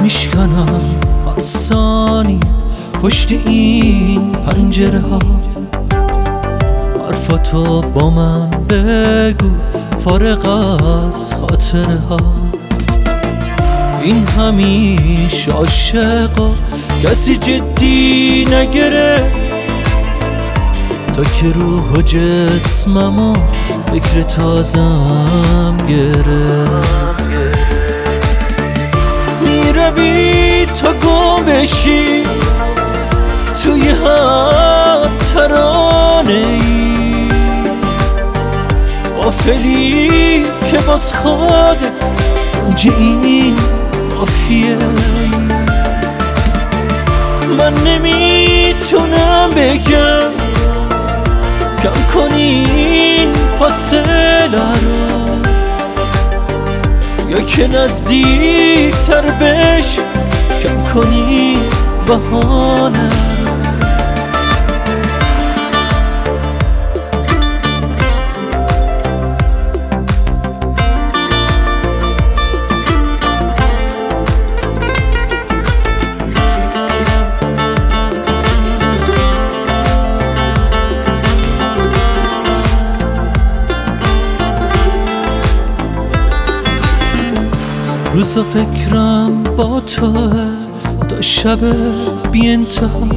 میشکنم هر ثانیه پشت این پنجره ها. حرفاتو با من بگو فارغ از خاطره ها. این همیشه عاشقا کسی جدی نگرفت، تا که روح و جسممو فکر تازم گرفت. میروی تا گم بشی توی هر ترانه ای، غافلی که باز خودت گنج این قافیه. من نمیتونم بگم کم کنی این فاصله رو، یا که نزدیک تر بشی کم کنی بهانه رو. روز و فکرم با توه تا شب بی انتها.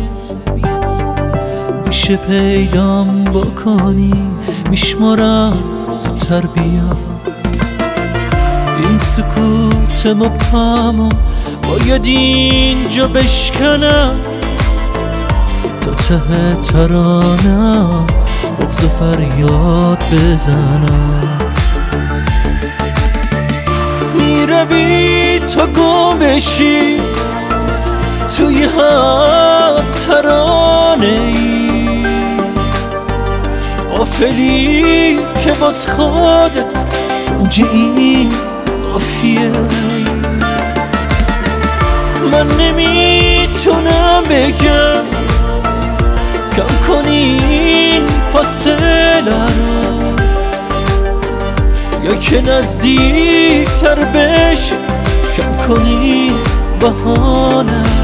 میشه پیدام بکنی میشمارم زودتر بیا. این سکوت مبهمو باید اینجا بشکنم، تا ته ترانم بغض فریاد بزنم. میروی تا گم بشی توی هر ترانه ای، غافلی که باز خودت گنج این قافیه. من نمیتونم بگم کم کنی این فاصله رو، یا که نزدیک تر بشی کم کنی بهانه.